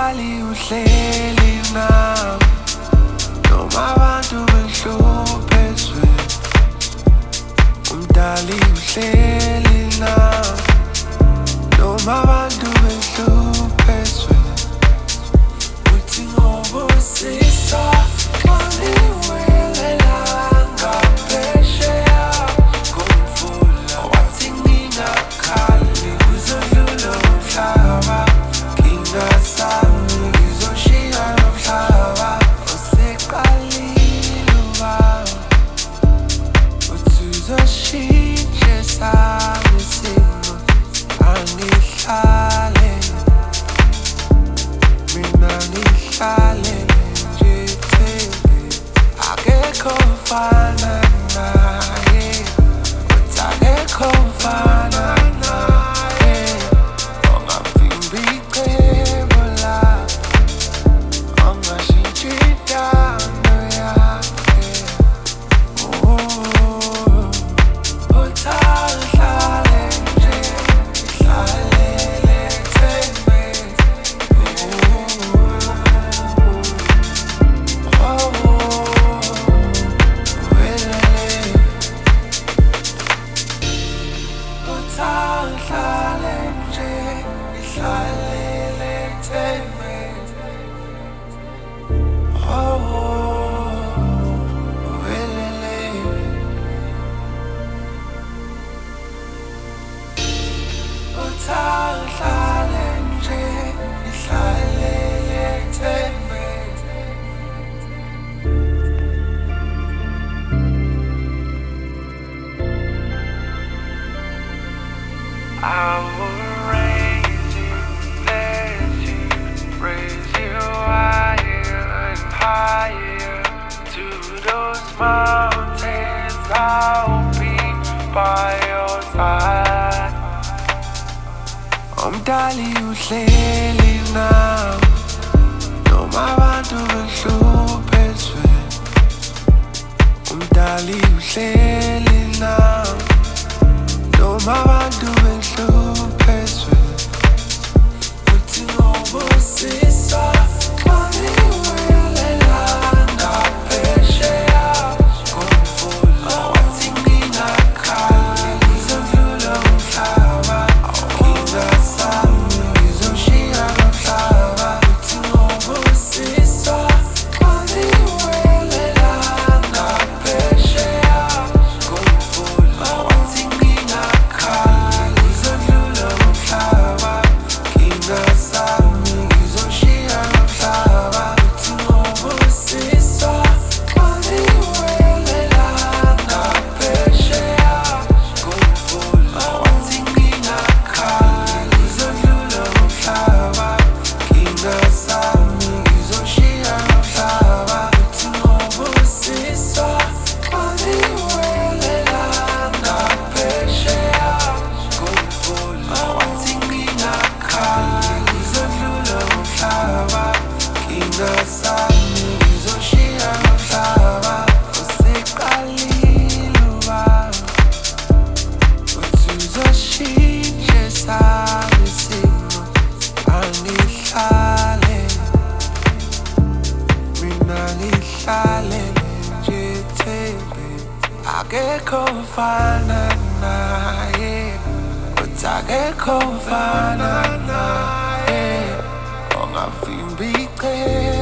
Umdali uhleli nami noma abantu behluphezwe. Umdali uhleli nami noma abantu behluphezwe. Uthi ngobusisa xa ngiwelela ngaphesheya komfula. Wathi ngingakhali kuzodlula umhlaba, ngingasami ngizoshiya nomhlaba oseqalile ubaba. Uthi uzoshintsha esami isimo, angihlale mina ngihlale nje thembe. Akekho ofana naye, uthi akekho ofana naye. Ongavimbi icebo lakhe, ongashintshi intando yakhe. Uthi ahlale nje, ngihlalele thembe. Uthi ahlale nje, ngihlalele thembe. Uthi ahlale nje, ngihlalele thembe. I will raise you, bless you, raise you higher and higher. To those mountains I'll be by your side. Umdali uhleli nami noma abantu behluphezwe. Umdali uhleli nami noma abantu behluphezwe. Uthi ngobusisa xa ngiwelela ngaphesheya komfula. Wathi ngingakhali kuzodlula umhlaba, ngingasami ngizoshiya nomhlaba. Uthi ngobusisa xa ngiwelela ngaphesheya komfula. Wathi ngingakhali kuzodlula umhlaba, ngingasami ngizoshiya nomhlaba. Uthi ngobusisa xa ngiwelela ngaphesheya komfula. Wathi ngingakhali kuzodlula umhlaba, ngingasami ngizoshiya nomhlaba. Uthi ngobusisa xa ngiwelela ngaphesheya komfula. Wathi ngingakhali kuzodlula umhlaba, ngingasami ngizoshiya nomhlaba oseqalile ubaba. Uthi uzoshintsha esami isimo, angihlale mina ngihlale nje thembe. Akekho ofana naye, uthi akekho ofana naye. Ongavimbi icebo